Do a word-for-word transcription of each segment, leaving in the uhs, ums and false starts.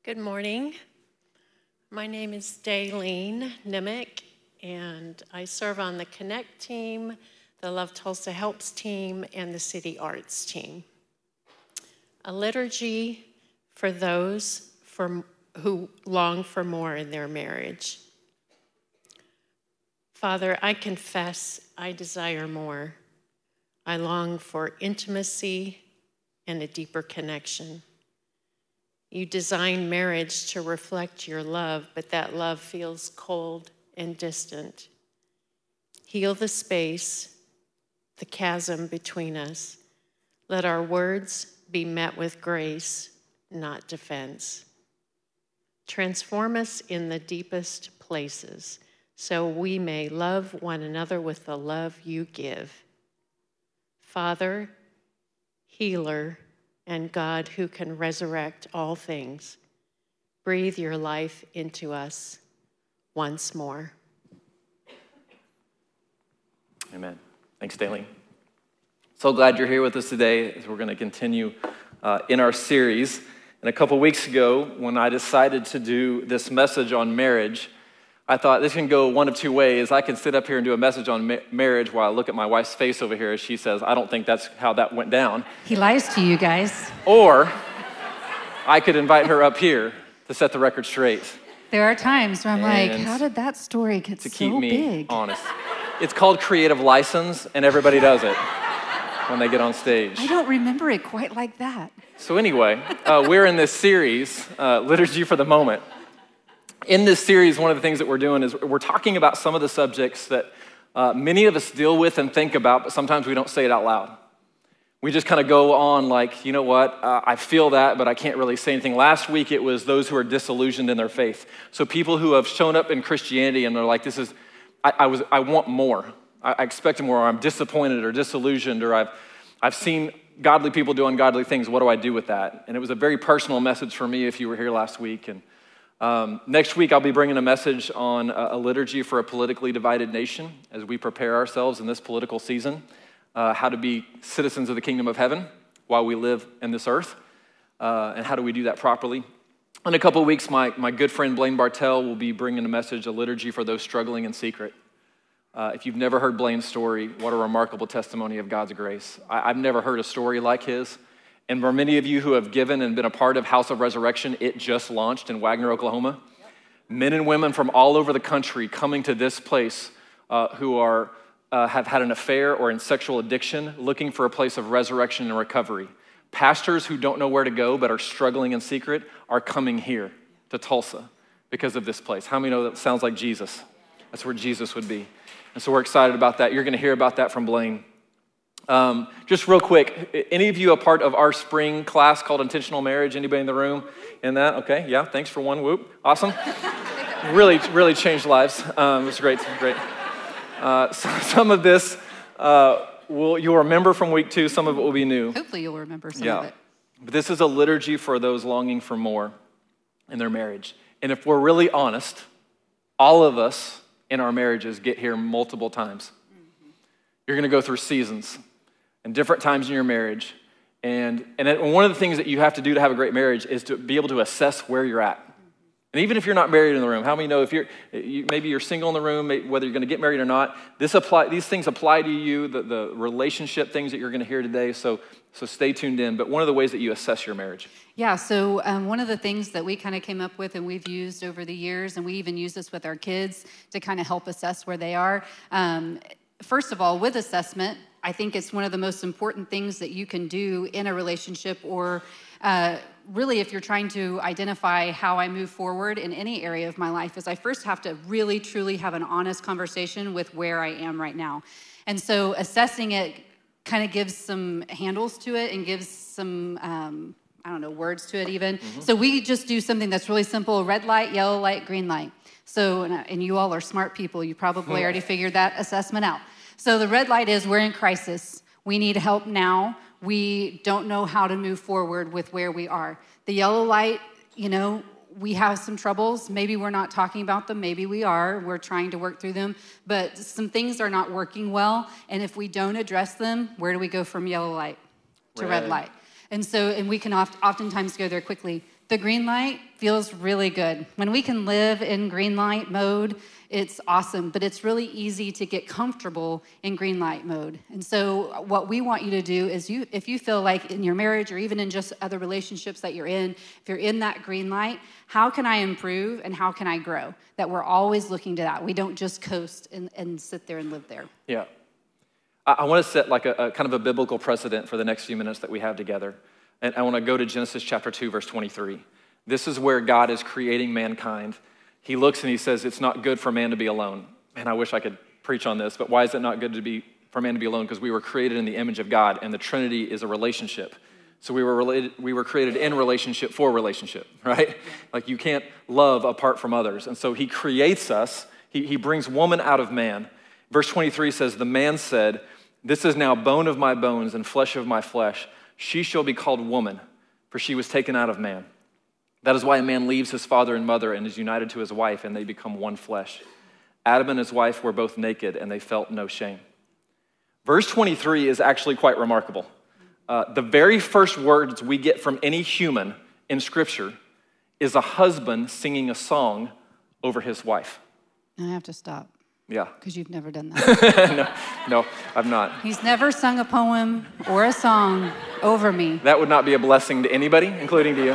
Good morning. My name is Daylene Nimick, and I serve on the Connect team, the Love Tulsa Helps team, and the City Arts team. A liturgy for those for, who long for more in their marriage. Father, I confess I desire more. I long for intimacy and a deeper connection. You designed marriage to reflect your love, but that love feels cold and distant. Heal the space, the chasm between us. Let our words be met with grace, not defense. Transform us in the deepest places so we may love one another with the love you give. Father, healer, and God who can resurrect all things, breathe your life into us once more. Amen. Thanks, Daylene. So glad you're here with us today as we're going to continue uh, in our series. And a couple weeks ago, when I decided to do this message on marriage, I thought this can go one of two ways. I can sit up here and do a message on ma- marriage while I look at my wife's face over here as she says, I don't think that's how that went down. He lies to you guys. Or I could invite her up here to set the record straight. There are times where I'm like, And how did that story get to so keep me big? honest. It's called creative license, and everybody does it when they get on stage. I don't remember it quite like that. So anyway, uh, we're in this series, uh, Liturgy for the Moment. In this series, one of the things that we're doing is we're talking about some of the subjects that uh, many of us deal with and think about, but sometimes we don't say it out loud. We just kind of go on like, you know what, uh, I feel that, but I can't really say anything. Last week, it was those who are disillusioned in their faith. So people who have shown up in Christianity and they're like, this is, I, I was, I want more. I, I expected more, or I'm disappointed or disillusioned, or I've, I've seen godly people do ungodly things. What do I do with that? And it was a very personal message for me if you were here last week. And Um, next week, I'll be bringing a message on a, a liturgy for a politically divided nation as we prepare ourselves in this political season, uh, how to be citizens of the kingdom of heaven while we live in this earth, uh, and how do we do that properly. In a couple of weeks, my, my good friend Blaine Bartell will be bringing a message, a liturgy for those struggling in secret. Uh, if you've never heard Blaine's story, what a remarkable testimony of God's grace. I, I've never heard a story like his. And for many of you who have given and been a part of House of Resurrection, it just launched in Wagner, Oklahoma. Yep. Men and women from all over the country coming to this place uh, who are uh, have had an affair or in sexual addiction, looking for a place of resurrection and recovery. Pastors who don't know where to go but are struggling in secret are coming here to Tulsa because of this place. How many know that sounds like Jesus? That's where Jesus would be. And so we're excited about that. You're going to hear about that from Blaine. Um, just real quick, any of you a part of our spring class called Intentional Marriage? Anybody in the room in that? Okay, yeah, thanks for one, whoop, awesome. really, really changed lives. Um, it was great, great. Uh, so, some of this uh, will you'll remember from week two, some of it will be new. Hopefully you'll remember some yeah. of it. But this is a liturgy for those longing for more in their marriage. And if we're really honest, all of us in our marriages get here multiple times. Mm-hmm. You're gonna go through seasons and different times in your marriage. And, and it, one of the things that you have to do to have a great marriage is to be able to assess where you're at. And even if you're not married in the room, how many know if you're, you, maybe you're single in the room, whether you're gonna get married or not, this apply, these things apply to you, the, the relationship things that you're gonna hear today, so, so stay tuned in. But one of the ways that you assess your marriage. Yeah, so um, one of the things that we kind of came up with and we've used over the years, and we even use this with our kids to kind of help assess where they are. Um, first of all, with assessment, I think it's one of the most important things that you can do in a relationship, or uh, really if you're trying to identify how I move forward in any area of my life, is I first have to really, truly have an honest conversation with where I am right now. And so assessing it kind of gives some handles to it and gives some, um, I don't know, words to it even. Mm-hmm. So we just do something that's really simple: red light, yellow light, green light. So, and, and you all are smart people. You probably already figured that assessment out. So the red light is we're in crisis. We need help now. We don't know how to move forward with where we are. The yellow light, you know, we have some troubles. Maybe we're not talking about them. Maybe we are. We're trying to work through them. But some things are not working well. And if we don't address them, where do we go from yellow light to red, red light? And so, and we can oft, oftentimes go there quickly. The green light feels really good. When we can live in green light mode, it's awesome, but it's really easy to get comfortable in green light mode. And so what we want you to do is, you, if you feel like in your marriage or even in just other relationships that you're in, if you're in that green light, how can I improve and how can I grow? That we're always looking to that. We don't just coast and, and sit there and live there. Yeah. I, I want to set like a, a kind of a biblical precedent for the next few minutes that we have together. And I want to go to Genesis chapter two, verse twenty-three. This is where God is creating mankind. He looks and he says, it's not good for man to be alone. Man, I wish I could preach on this, but why is it not good to be for man to be alone? Because we were created in the image of God, and the Trinity is a relationship. So we were related, we were created in relationship for relationship, right? Like you can't love apart from others. And so he creates us. He, he brings woman out of man. Verse twenty-three says, the man said, this is now bone of my bones and flesh of my flesh. She shall be called woman, for she was taken out of man. That is why a man leaves his father and mother and is united to his wife, and they become one flesh. Adam and his wife were both naked, and they felt no shame. Verse twenty-three is actually quite remarkable. Uh, the very first words we get from any human in Scripture is a husband singing a song over his wife. I have to stop. Yeah. Because you've never done that. no, no, I've not. He's never sung a poem or a song over me. That would not be a blessing to anybody, including to you.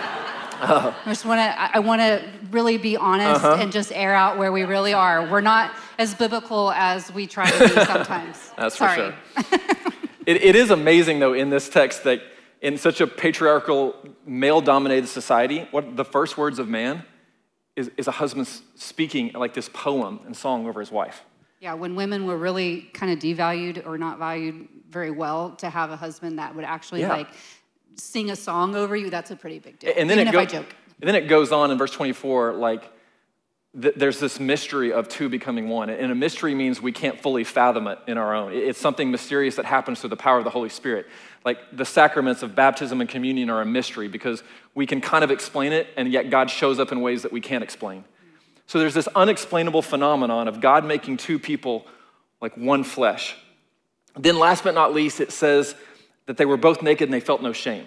Uh, I just want to, I want to really be honest uh-huh. and just air out where we really are. We're not as biblical as we try to be sometimes. That's Sorry. for sure. it, it is amazing, though, in this text that in such a patriarchal, male-dominated society, what the first words of man is, is a husband speaking like this poem and song over his wife. Yeah, when women were really kind of devalued or not valued very well, to have a husband that would actually yeah. like sing a song over you, that's a pretty big deal. And then Even it if go, I joke. And then it goes on in verse twenty-four, like th- there's this mystery of two becoming one. And a mystery means we can't fully fathom it in our own. It's something mysterious that happens through the power of the Holy Spirit. Like the sacraments of baptism and communion are a mystery because we can kind of explain it, and yet God shows up in ways that we can't explain. So there's this unexplainable phenomenon of God making two people like one flesh. Then last but not least, it says that they were both naked and they felt no shame.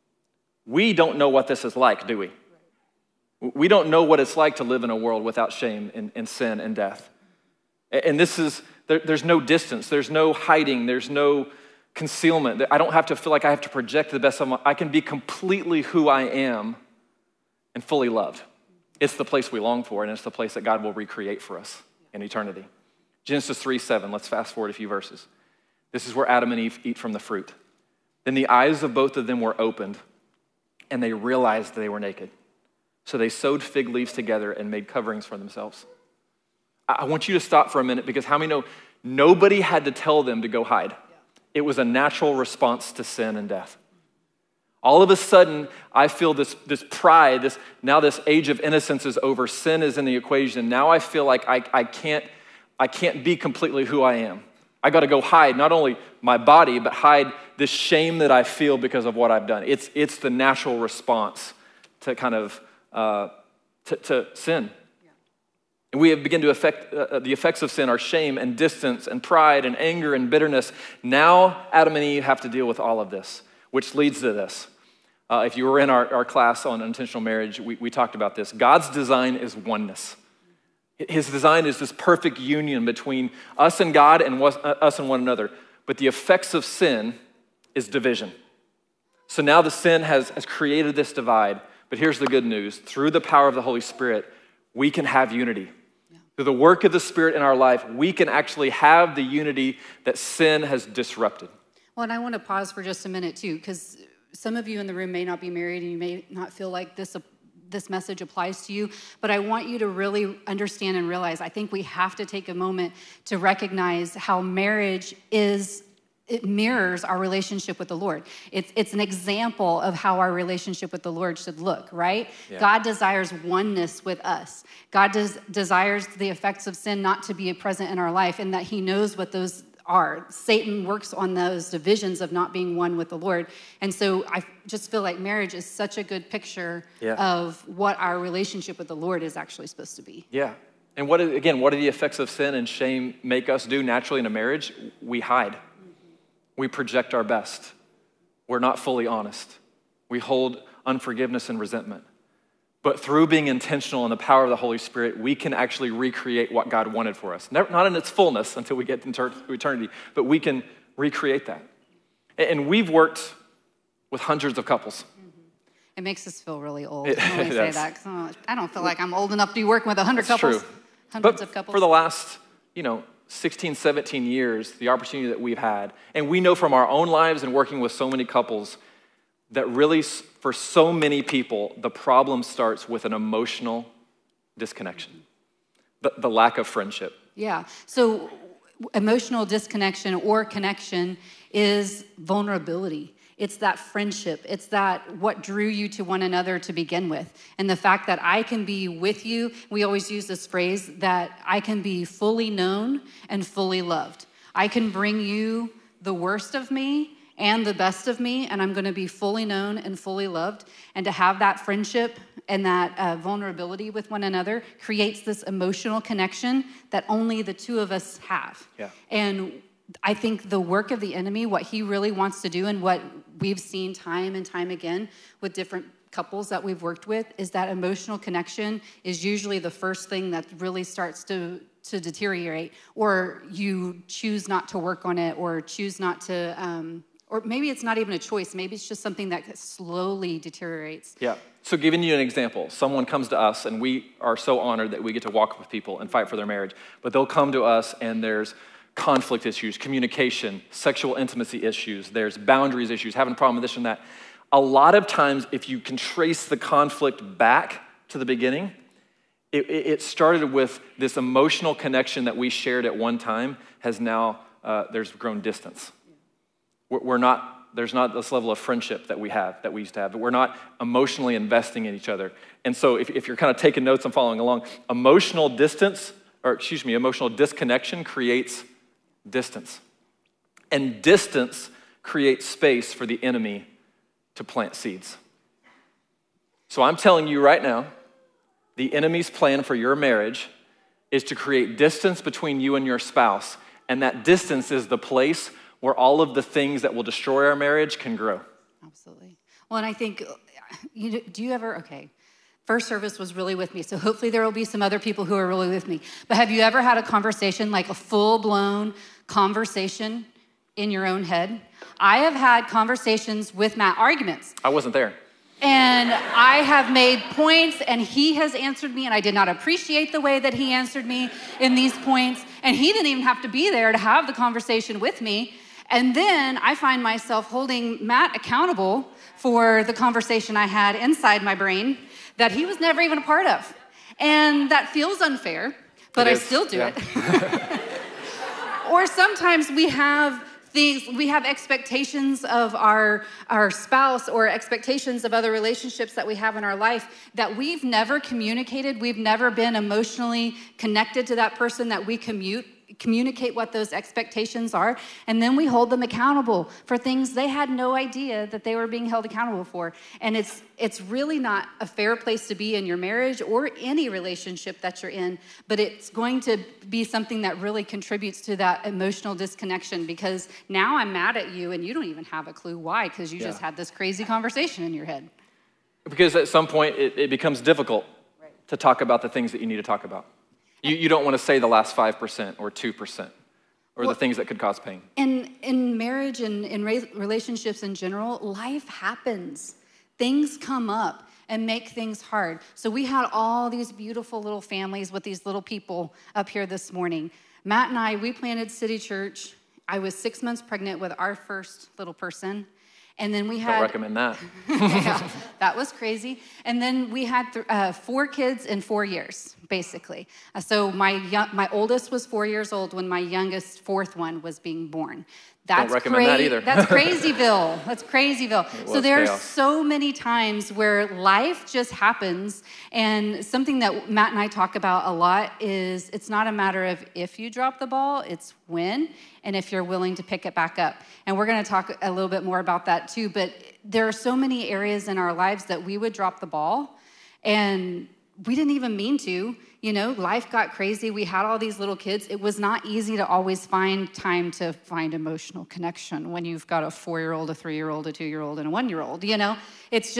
We don't know what this is like, do we? We don't know what it's like to live in a world without shame and, and sin and death. And this is, there, there's no distance, there's no hiding, there's no concealment. I don't have to feel like I have to project the best of my, I can be completely who I am and fully loved. It's the place we long for, and it's the place that God will recreate for us in eternity. Genesis three seven, let's fast forward a few verses. This is where Adam and Eve eat from the fruit. Then the eyes of both of them were opened, and they realized they were naked. So they sewed fig leaves together and made coverings for themselves. I want you to stop for a minute, because how many know nobody had to tell them to go hide? It was a natural response to sin and death. All of a sudden, I feel this, this pride, this now this age of innocence is over, sin is in the equation. Now I feel like I, I, can't, I can't be completely who I am. I got to go hide not only my body, but hide this shame that I feel because of what I've done. It's, it's the natural response to kind of uh, to, to sin. Yeah. And we have begun to affect uh, the effects of sin are shame and distance and pride and anger and bitterness. Now Adam and Eve have to deal with all of this, which leads to this. Uh, if you were in our, our class on intentional marriage, we, we talked about this. God's design is oneness. His design is this perfect union between us and God and was, uh, us and one another. But the effects of sin is division. So now the sin has, has created this divide. But here's the good news. Through the power of the Holy Spirit, we can have unity. Yeah. Through the work of the Spirit in our life, we can actually have the unity that sin has disrupted. Well, and I want to pause for just a minute too, because some of you in the room may not be married and you may not feel like this this message applies to you, but I want you to really understand and realize, I think we have to take a moment to recognize how marriage is, it mirrors our relationship with the Lord. It's, it's an example of how our relationship with the Lord should look, right? Yeah. God desires oneness with us. God des- desires the effects of sin not to be present in our life, and that he knows what those are. Satan works on those divisions of not being one with the Lord. And so I just feel like marriage is such a good picture yeah. of what our relationship with the Lord is actually supposed to be. Yeah. And what, again, what do the effects of sin and shame make us do naturally in a marriage? We hide. Mm-hmm. We project our best. We're not fully honest. We hold unforgiveness and resentment. But through being intentional in the power of the Holy Spirit, we can actually recreate what God wanted for us. Never, not in its fullness until we get into eternity, but we can recreate that. And we've worked with hundreds of couples. It makes us feel really old It, when we it say does. that. 'Cause I don't feel like I'm old enough to be working with one hundred That's couples. true. Hundreds But of couples. for the last, you know, sixteen, seventeen years, the opportunity that we've had, and we know from our own lives and working with so many couples that really, for so many people, the problem starts with an emotional disconnection, the, the lack of friendship. Yeah. So emotional disconnection or connection is vulnerability. It's that friendship. It's that what drew you to one another to begin with. And the fact that I can be with you, we always use this phrase that I can be fully known and fully loved. I can bring you the worst of me and the best of me, and I'm going to be fully known and fully loved. And to have that friendship and that uh, vulnerability with one another creates this emotional connection that only the two of us have. Yeah. And I think the work of the enemy, what he really wants to do and what we've seen time and time again with different couples that we've worked with is that emotional connection is usually the first thing that really starts to, to deteriorate, or you choose not to work on it, or choose not to, um, or maybe it's not even a choice. Maybe it's just something that slowly deteriorates. Yeah. So giving you an example, someone comes to us, and we are so honored that we get to walk with people and fight for their marriage, but they'll come to us and there's conflict issues, communication, sexual intimacy issues, there's boundaries issues, having a problem with this and that. A lot of times, if you can trace the conflict back to the beginning, it, it started with this emotional connection that we shared at one time has now, uh, there's grown distance. We're, we're not, there's not this level of friendship that we have, that we used to have, but we're not emotionally investing in each other. And so if, if you're kind of taking notes and following along, emotional distance, or excuse me, emotional disconnection creates distance. And distance creates space for the enemy to plant seeds. So I'm telling you right now, the enemy's plan for your marriage is to create distance between you and your spouse. And that distance is the place where all of the things that will destroy our marriage can grow. Absolutely. Well, and I think, you, do you ever, okay, first service was really with me, so hopefully there will be some other people who are really with me. But have you ever had a conversation, like a full-blown conversation in your own head? I have had conversations with Matt, arguments. I wasn't there. And I have made points, and he has answered me, and I did not appreciate the way that he answered me in these points. And he didn't even have to be there to have the conversation with me. And then I find myself holding Matt accountable for the conversation I had inside my brain that he was never even a part of. And that feels unfair, but It I is, still do yeah. it. Or sometimes we have things, we have expectations of our, our spouse, or expectations of other relationships that we have in our life that we've never communicated. We've never been emotionally connected to that person that we commute, communicate what those expectations are. And then we hold them accountable for things they had no idea that they were being held accountable for. And it's it's really not a fair place to be in your marriage or any relationship that you're in, but it's going to be something that really contributes to that emotional disconnection, because now I'm mad at you and you don't even have a clue why, because you Yeah. just had this crazy conversation in your head. Because at some point, it, it becomes difficult right. to talk about the things that you need to talk about. You, you don't want to say the last five percent or two percent or well, the things that could cause pain. In, in marriage and in relationships in general, life happens. Things come up and make things hard. So we had all these beautiful little families with these little people up here this morning. Matt and I, we planted City Church. I was six months pregnant with our first little person. And then we had... Don't recommend that. Yeah, that was crazy. And then we had th- uh, four kids in four years, basically. Uh, so my young, my oldest was four years old when my youngest, fourth one, was being born. That's Don't recommend cra- that either. That's Crazyville. That's Crazyville. So there are chaos. so many times where life just happens. And something that Matt and I talk about a lot is it's not a matter of if you drop the ball, it's when, and if you're willing to pick it back up. And we're going to talk a little bit more about that too. But there are so many areas in our lives that we would drop the ball, and we didn't even mean to. You know, life got crazy. We had all these little kids. It was not easy to always find time to find emotional connection when you've got a four-year-old, a three-year-old, a two-year-old, and a one-year-old. You know, it's just,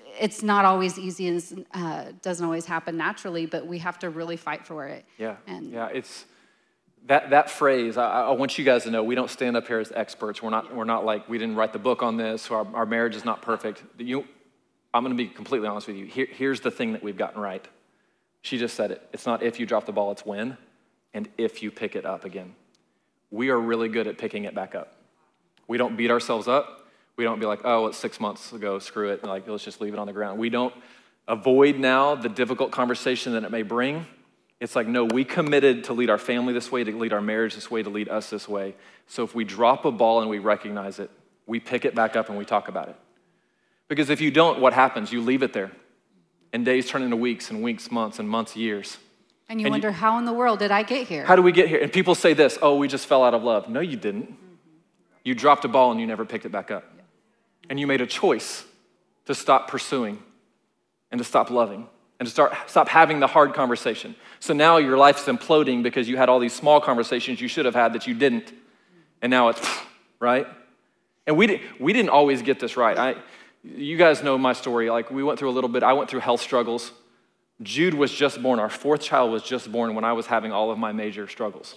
it's not always easy and uh, doesn't always happen naturally, but we have to really fight for it. Yeah, and yeah, it's that that phrase. I, I want you guys to know we don't stand up here as experts. We're not. We're not like we didn't write the book on this. Or our, our marriage is not perfect. You, I'm going to be completely honest with you. Here, here's the thing that we've gotten right. She just said it. It's not if you drop the ball, it's when, and if you pick it up again. We are really good at picking it back up. We don't beat ourselves up. We don't be like, oh, it's six months ago, screw it, and like, let's just leave it on the ground. We don't avoid now the difficult conversation that it may bring. It's like, no, we committed to lead our family this way, to lead our marriage this way, to lead us this way. So if we drop a ball and we recognize it, we pick it back up and we talk about it. Because if you don't, what happens? You leave it there. And days turn into weeks, and weeks, months, and months, years. And you and wonder, you, how in the world did I get here? How do we get here? And people say this, oh, we just fell out of love. No, you didn't. Mm-hmm. You dropped a ball and you never picked it back up. Yeah. And you made a choice to stop pursuing and to stop loving and to start stop having the hard conversation. So now your life's imploding because you had all these small conversations you should have had that you didn't. And now it's, right? And we, did, we didn't always get this right. I, you guys know my story. Like, we went through a little bit. I went through health struggles. Jude was just born. Our fourth child was just born when I was having all of my major struggles.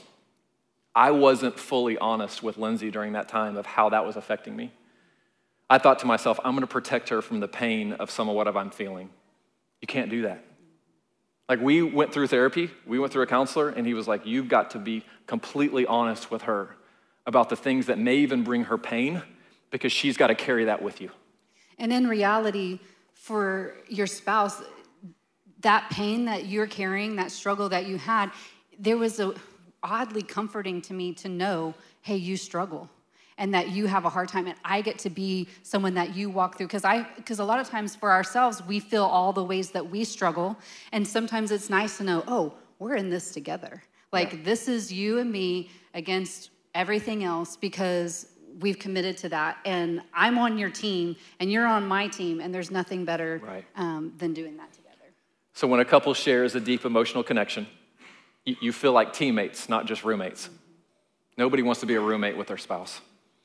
I wasn't fully honest with Lindsay during that time of how that was affecting me. I thought to myself, I'm going to protect her from the pain of some of what I'm feeling. You can't do that. Like, we went through therapy. We went through a counselor, and he was like, you've got to be completely honest with her about the things that may even bring her pain, because she's got to carry that with you. And in reality, for your spouse, that pain that you're carrying, that struggle that you had, there was a oddly comforting to me to know, hey, you struggle and that you have a hard time, and I get to be someone that you walk through. Because I, because a lot of times for ourselves, we feel all the ways that we struggle, and sometimes it's nice to know, oh, we're in this together. Like, yeah. This is you and me against everything else, because we've committed to that, and I'm on your team, and you're on my team, and there's nothing better right. um, than doing that together. So when a couple shares a deep emotional connection, you, you feel like teammates, not just roommates. Mm-hmm. Nobody wants to be a roommate with their spouse.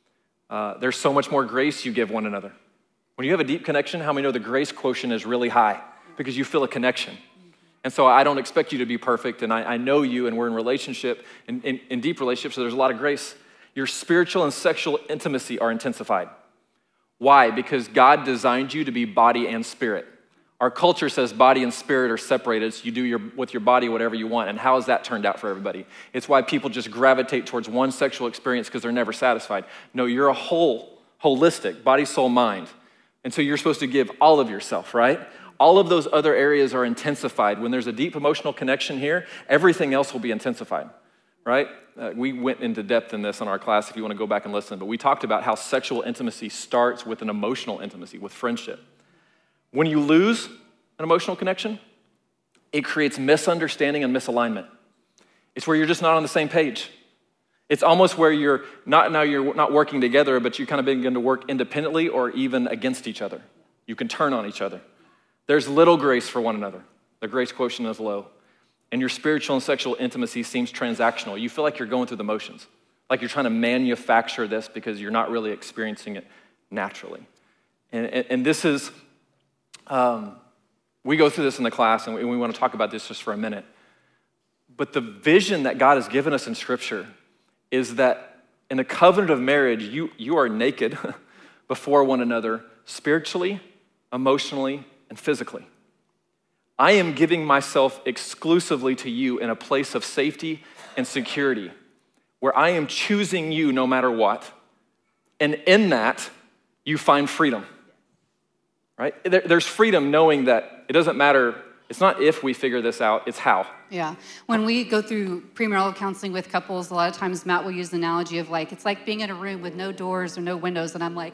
Uh, there's so much more grace you give one another. When you have a deep connection, how many know the grace quotient is really high? Because you feel a connection. Mm-hmm. And so I don't expect you to be perfect, and I, I know you, and we're in relationship, in, in, in deep relationships, so there's a lot of grace. Your spiritual and sexual intimacy are intensified. Why? Because God designed you to be body and spirit. Our culture says body and spirit are separated, so you do your, with your body whatever you want. And how has that turned out for everybody? It's why people just gravitate towards one sexual experience, because they're never satisfied. No, you're a whole, holistic, body, soul, mind. And so you're supposed to give all of yourself, right? All of those other areas are intensified. When there's a deep emotional connection here, everything else will be intensified, right? Uh, we went into depth in this in our class if you want to go back and listen, but we talked about how sexual intimacy starts with an emotional intimacy, with friendship. When you lose an emotional connection, it creates misunderstanding and misalignment. It's where you're just not on the same page. It's almost where you're not, now you're not working together, but you kind of begin to work independently or even against each other. You can turn on each other. There's little grace for one another. The grace quotient is low. And your spiritual and sexual intimacy seems transactional. You feel like you're going through the motions, like you're trying to manufacture this because you're not really experiencing it naturally. And, and, and this is, um, we go through this in the class, and we, and we want to talk about this just for a minute. But the vision that God has given us in Scripture is that in a covenant of marriage, you, you are naked before one another spiritually, emotionally, and physically. I am giving myself exclusively to you in a place of safety and security, where I am choosing you no matter what. And in that, you find freedom, right? There, there's freedom knowing that it doesn't matter. It's not if we figure this out, it's how. Yeah. When we go through premarital counseling with couples, a lot of times Matt will use the analogy of like, it's like being in a room with no doors or no windows, and I'm like,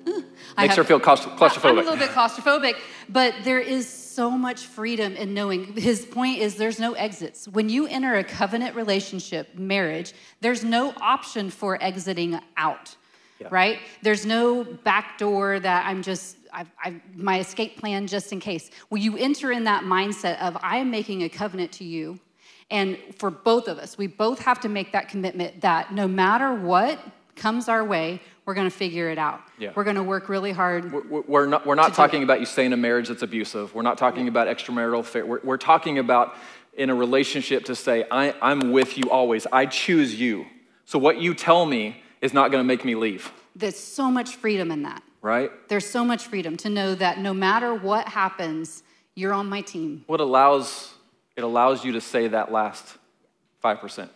I Makes have, her feel claustrophobic. I'm a little bit claustrophobic, but there is so much freedom in knowing. His point is there's no exits. When you enter a covenant relationship, marriage, there's no option for exiting out, yeah. right? There's no back door that I'm just, I've, I've, my escape plan just in case. When you enter in that mindset of I am making a covenant to you, and for both of us, we both have to make that commitment that no matter what comes our way, we're we're going to figure it out. Yeah. We're going to work really hard. We're, we're not, we're not talking about you stay in a marriage that's abusive. We're not talking about extramarital affair. We're, we're talking about in a relationship to say, I, I'm with you always. I choose you. So what you tell me is not going to make me leave. There's so much freedom in that. Right? There's so much freedom to know that no matter what happens, you're on my team. What allows, it allows you to say that last five percent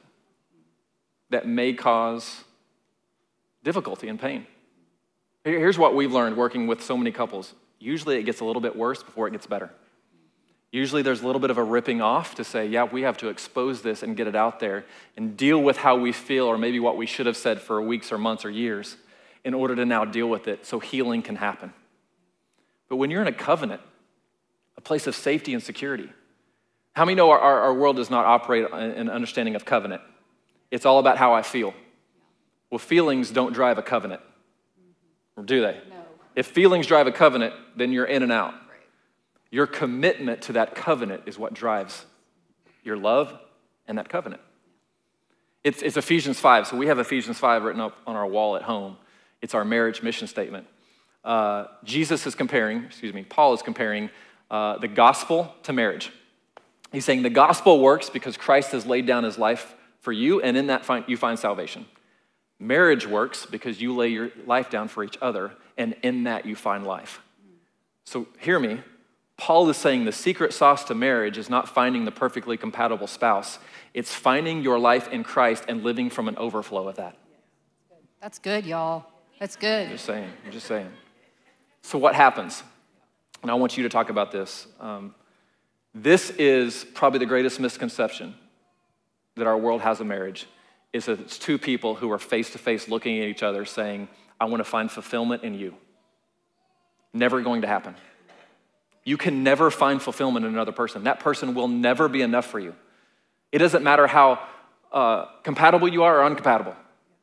that may cause difficulty and pain. Here's what we've learned working with so many couples. Usually it gets a little bit worse before it gets better. Usually there's a little bit of a ripping off to say, yeah, we have to expose this and get it out there and deal with how we feel or maybe what we should have said for weeks or months or years in order to now deal with it so healing can happen. But when you're in a covenant, a place of safety and security, how many know our, our, our world does not operate in an understanding of covenant? It's all about how I feel. Well, feelings don't drive a covenant, or do they? No. If feelings drive a covenant, then you're in and out. Your commitment to that covenant is what drives your love and that covenant. It's, it's Ephesians five. So we have Ephesians five written up on our wall at home. It's our marriage mission statement. Uh, Jesus is comparing, excuse me, Paul is comparing uh, the gospel to marriage. He's saying the gospel works because Christ has laid down his life for you, and in that find, you find salvation. Marriage works because you lay your life down for each other, and in that you find life. So hear me. Paul is saying the secret sauce to marriage is not finding the perfectly compatible spouse. It's finding your life in Christ and living from an overflow of that. That's good, y'all. That's good. I'm just saying. I'm just saying. So what happens? And I want you to talk about this. Um, this is probably the greatest misconception that our world has of marriage, is that it's two people who are face-to-face looking at each other saying, I want to find fulfillment in you. Never going to happen. You can never find fulfillment in another person. That person will never be enough for you. It doesn't matter how uh, compatible you are or uncompatible.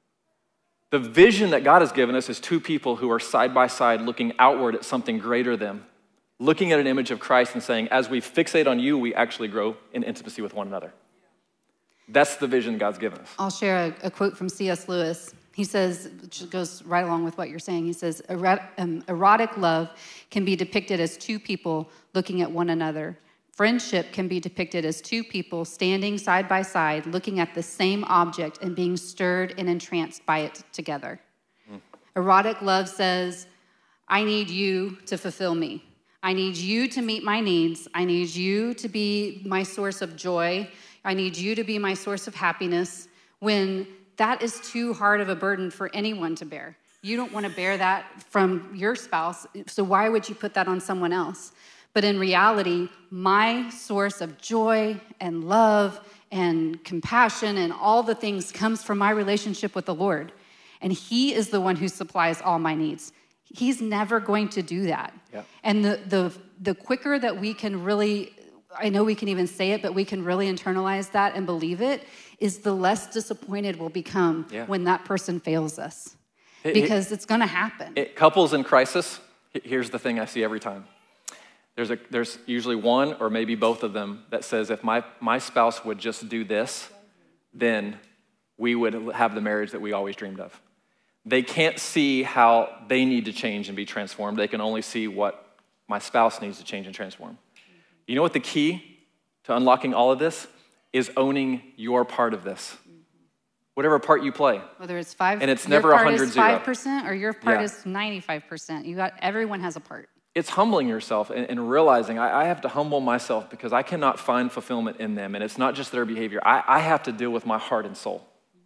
The vision that God has given us is two people who are side by side looking outward at something greater than them, looking at an image of Christ and saying, as we fixate on you, we actually grow in intimacy with one another. That's the vision God's given us. I'll share a, a quote from C S Lewis. He says, which goes right along with what you're saying, he says, um, erotic love can be depicted as two people looking at one another. Friendship can be depicted as two people standing side by side, looking at the same object and being stirred and entranced by it together. Mm. Erotic love says, I need you to fulfill me. I need you to meet my needs. I need you to be my source of joy. I need you to be my source of happiness. When that is too hard of a burden for anyone to bear. You don't want to bear that from your spouse, so why would you put that on someone else? But in reality, my source of joy and love and compassion and all the things comes from my relationship with the Lord. And he is the one who supplies all my needs. He's never going to do that. Yep. And the, the, the quicker that we can really, I know we can even say it, but we can really internalize that and believe it, is the less disappointed we'll become yeah. when that person fails us. It, because it, it's going to happen. It, couples in crisis, here's the thing I see every time. There's, a, there's usually one or maybe both of them that says, if my, my spouse would just do this, then we would have the marriage that we always dreamed of. They can't see how they need to change and be transformed. They can only see what my spouse needs to change and transform. You know what the key to unlocking all of this is? Owning your part of this. Whatever part you play. Whether it's five, and it's never one hundred zero. five percent or your part yeah. is ninety-five percent. You got, everyone has a part. It's humbling yourself and, and realizing I, I have to humble myself because I cannot find fulfillment in them. And it's not just their behavior. I, I have to deal with my heart and soul.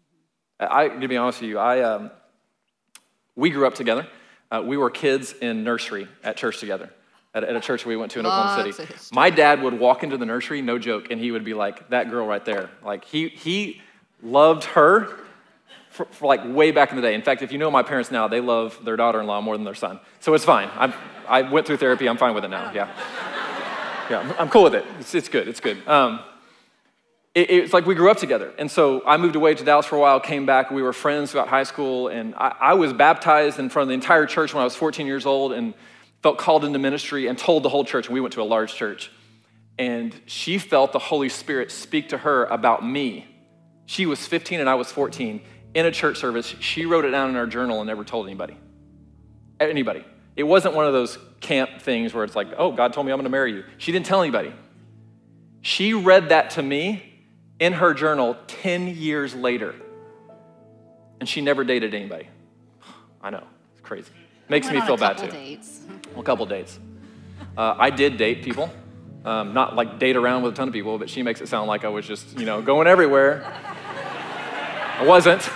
I, to be honest with you, I um, we grew up together. Uh, we were kids in nursery at church together. At, at a church we went to in Oklahoma City. My dad would walk into the nursery, no joke, and he would be like, that girl right there. Like, he he loved her for, for like way back in the day. In fact, if you know my parents now, they love their daughter-in-law more than their son. So it's fine. I I went through therapy. I'm fine with it now. Yeah. Yeah, I'm, I'm cool with it. It's, it's good. It's good. Um, it, it's like we grew up together. And so I moved away to Dallas for a while, came back. We were friends throughout high school. And I, I was baptized in front of the entire church when I was fourteen years old and felt called into ministry and told the whole church. And we went to a large church. And she felt the Holy Spirit speak to her about me. She was fifteen and I was fourteen. in a church service, she wrote it down in her journal and never told anybody. Anybody. It wasn't one of those camp things where it's like, oh, God told me I'm going to marry you. She didn't tell anybody. She read that to me in her journal ten years later, and she never dated anybody. I know, it's crazy. Makes me feel bad too. Dates. Well, a couple dates. Uh, I did date people, um, not like date around with a ton of people, but she makes it sound like I was just, you know, going everywhere. I wasn't.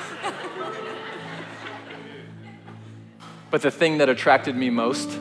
But the thing that attracted me most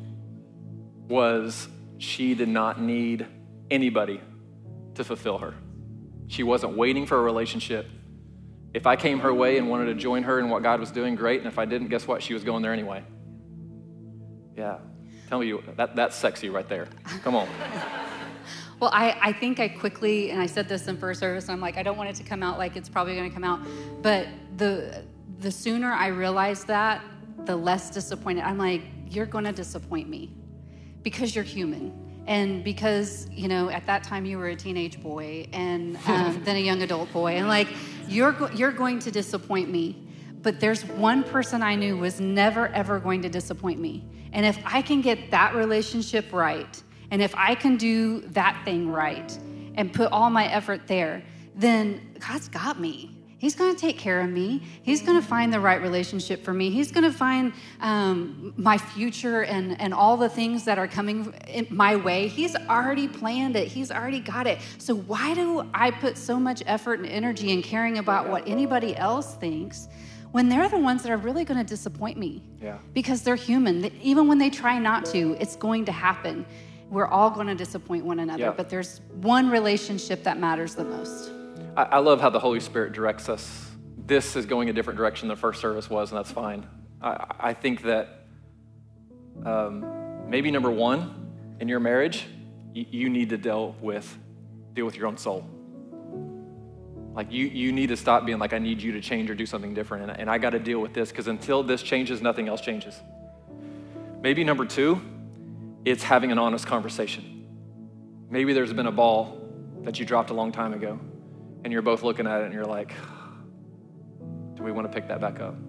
was she did not need anybody to fulfill her. She wasn't waiting for a relationship. If I came her way and wanted to join her in what God was doing, great. And if I didn't, guess what? She was going there anyway. Yeah. Tell me, you that that's sexy right there. Come on. Well, I, I think I quickly, and I said this in first service, and I'm like, I don't want it to come out like it's probably going to come out. But the the sooner I realized that, the less disappointed. I'm like, you're going to disappoint me because you're human. And because, you know, at that time you were a teenage boy and um, then a young adult boy. And like, you're, go- you're going to disappoint me. But there's one person I knew was never, ever going to disappoint me. And if I can get that relationship right, and if I can do that thing right and put all my effort there, then God's got me. He's going to take care of me. He's going to find the right relationship for me. He's going to find um, my future and, and all the things that are coming in my way. He's already planned it. He's already got it. So why do I put so much effort and energy in caring about what anybody else thinks when they're the ones that are really going to disappoint me? Yeah. Because they're human. Even when they try not to, it's going to happen. We're all going to disappoint one another, Yeah. but there's one relationship that matters the most. I love how the Holy Spirit directs us. This is going a different direction than the first service was, and that's fine. I, I think that um, maybe number one in your marriage, you, you need to deal with deal with your own soul. Like you, you need to stop being like, I need you to change or do something different, and, and I got to deal with this because until this changes, nothing else changes. Maybe number two, it's having an honest conversation. Maybe there's been a ball that you dropped a long time ago. And you're both looking at it and you're like, do we want to pick that back up?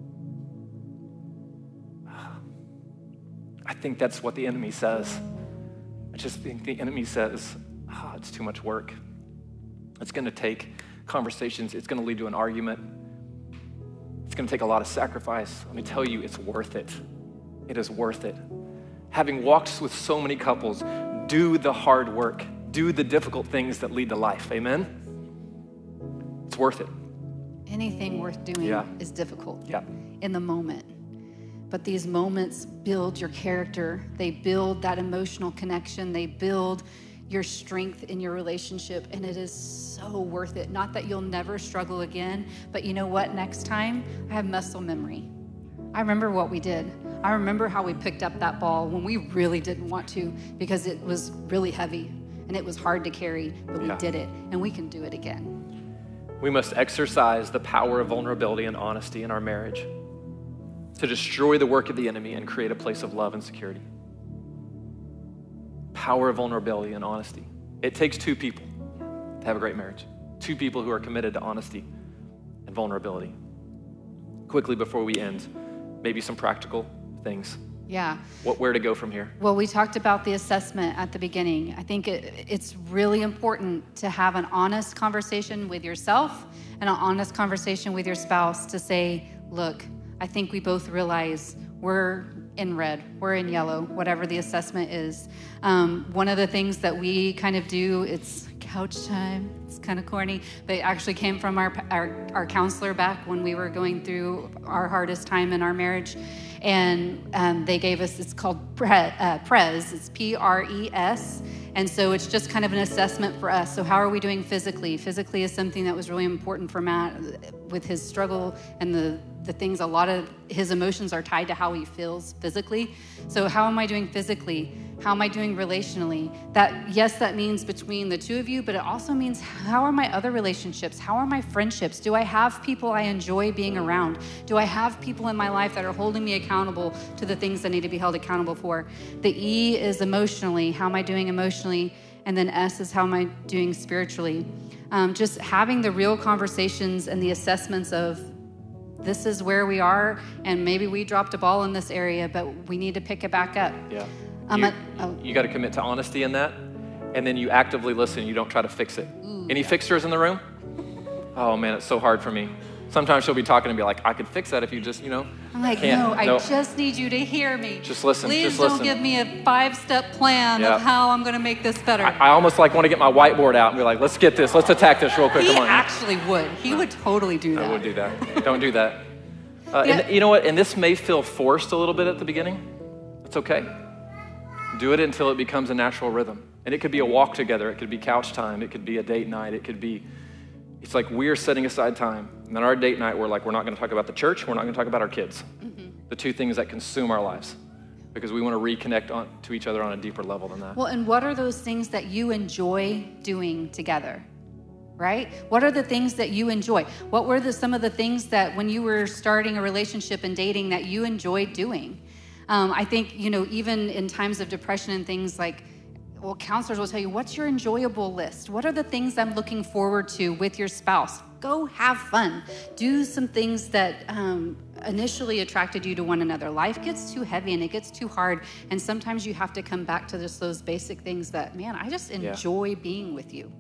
I think that's what the enemy says. I just think the enemy says, oh, it's too much work. It's going to take conversations. It's going to lead to an argument. It's going to take a lot of sacrifice. Let me tell you, it's worth it. It is worth it. Having walked with so many couples, do the hard work. Do the difficult things that lead to life. Amen? It's worth it. Anything worth doing Yeah. is difficult Yeah. in the moment. But these moments build your character. They build that emotional connection. They build your strength in your relationship. And it is so worth it. Not that you'll never struggle again, but you know what? Next time, I have muscle memory. I remember what we did. I remember how we picked up that ball when we really didn't want to because it was really heavy and it was hard to carry, but we Yeah. did it and we can do it again. We must exercise the power of vulnerability and honesty in our marriage to destroy the work of the enemy and create a place of love and security. Power of vulnerability and honesty. It takes two people to have a great marriage. Two people who are committed to honesty and vulnerability. Quickly before we end, maybe some practical things. Yeah. What, where to go from here? Well, we talked about the assessment at the beginning. I think it, it's really important to have an honest conversation with yourself and an honest conversation with your spouse to say, look, I think we both realize we're in red, we're in yellow, whatever the assessment is. Um, one of the things that we kind of do, it's couch time. It's kind of corny, but it actually came from our, our, our counselor back when we were going through our hardest time in our marriage. And um, they gave us, it's called Pre, uh, PRES, it's P R E S. And so it's just kind of an assessment for us. So how are we doing physically? Physically is something that was really important for Matt with his struggle and the, the things, a lot of his emotions are tied to how he feels physically. So how am I doing physically? How am I doing relationally? That, yes, that means between the two of you, but it also means how are my other relationships? How are my friendships? Do I have people I enjoy being around? Do I have people in my life that are holding me accountable to the things that need to be held accountable for? The E is emotionally. How am I doing emotionally? And then S is how am I doing spiritually? Um, just having the real conversations and the assessments of this is where we are, and maybe we dropped a ball in this area, but we need to pick it back up. Yeah. Um, you uh, oh. you got to commit to honesty in that, and then you actively listen. You don't try to fix it. Ooh, Any yeah. fixers in the room? Oh man, it's so hard for me. Sometimes she'll be talking and be like, I could fix that if you just, you know. I'm like, can't. no, I Nope. just need you to hear me. Just listen, Please just don't listen. give me a five-step plan Yeah. of how I'm going to make this better. I, I almost like want to get my whiteboard out and be like, let's get this, let's attack this real quick. he Come on. actually would. He would totally do that. I would do that. Don't do that. Uh, Yeah. And you know what? And this may feel forced a little bit at the beginning. It's okay. Do it until it becomes a natural rhythm. And it could be a walk together. It could be couch time. It could be a date night. It could be, it's like we're setting aside time. And then our date night, we're like, we're not going to talk about the church. We're not going to talk about our kids. Mm-hmm. The two things that consume our lives. Because we want to reconnect on, to each other on a deeper level than that. Well, and what are those things that you enjoy doing together? Right? What are the things that you enjoy? What were the, some of the things that when you were starting a relationship and dating that you enjoyed doing? Um, I think, you know, even in times of depression and things like, well, counselors will tell you, what's your enjoyable list? What are the things I'm looking forward to with your spouse? Go have fun. Do some things that um, initially attracted you to one another. Life gets too heavy and it gets too hard. And sometimes you have to come back to just those basic things that, man, I just enjoy yeah. being with you.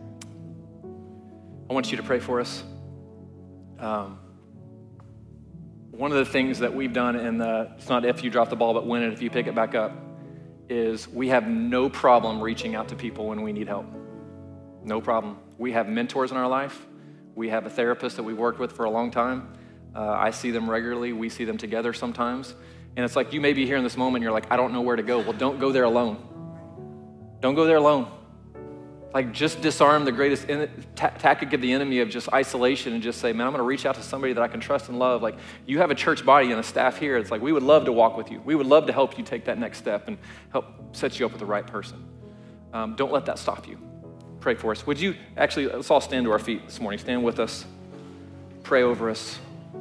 I want you to pray for us. Um, one of the things that we've done in the, it's not if you drop the ball, but when and if you pick it back up, is we have no problem reaching out to people when we need help. No problem. We have mentors in our life. We have a therapist that we've worked with for a long time. Uh, I see them regularly. We see them together sometimes. And it's like you may be here in this moment, and you're like, I don't know where to go. Well, don't go there alone. Don't go there alone. Like, just disarm the greatest in, ta- tactic of the enemy of just isolation and just say, man, I'm going to reach out to somebody that I can trust and love. Like, you have a church body and a staff here. It's like, we would love to walk with you. We would love to help you take that next step and help set you up with the right person. Um, don't let that stop you. Pray for us. Would you, actually, let's all stand to our feet this morning. Stand with us. Pray over us.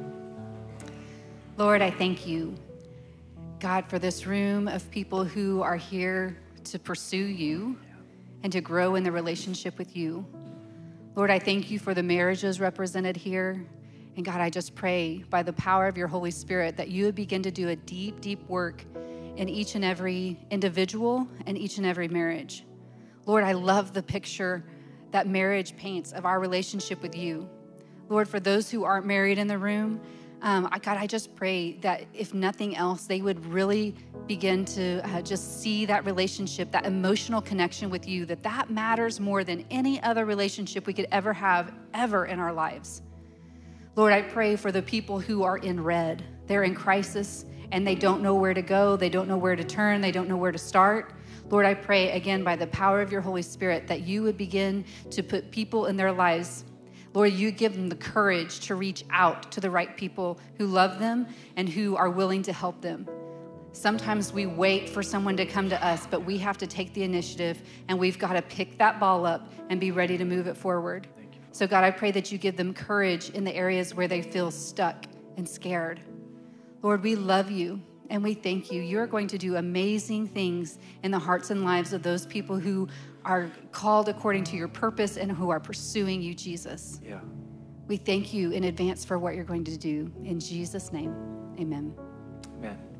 Lord, I thank you, God, for this room of people who are here to pursue you and to grow in the relationship with you. Lord, I thank you for the marriages represented here. And God, I just pray by the power of your Holy Spirit that you would begin to do a deep, deep work in each and every individual and each and every marriage. Lord, I love the picture that marriage paints of our relationship with you. Lord, for those who aren't married in the room, um, I, God, I just pray that if nothing else, they would really begin to uh, just see that relationship, that emotional connection with you, that that matters more than any other relationship we could ever have, ever in our lives. Lord, I pray for the people who are in red. They're in crisis and they don't know where to go. They don't know where to turn. They don't know where to start. Lord, I pray again by the power of your Holy Spirit that you would begin to put people in their lives. Lord, you give them the courage to reach out to the right people who love them and who are willing to help them. Sometimes we wait for someone to come to us, but we have to take the initiative and we've got to pick that ball up and be ready to move it forward. So God, I pray that you give them courage in the areas where they feel stuck and scared. Lord, we love you and we thank you. You're going to do amazing things in the hearts and lives of those people who are called according to your purpose and who are pursuing you, Jesus. Yeah. We thank you in advance for what you're going to do. In Jesus' name, amen. Amen.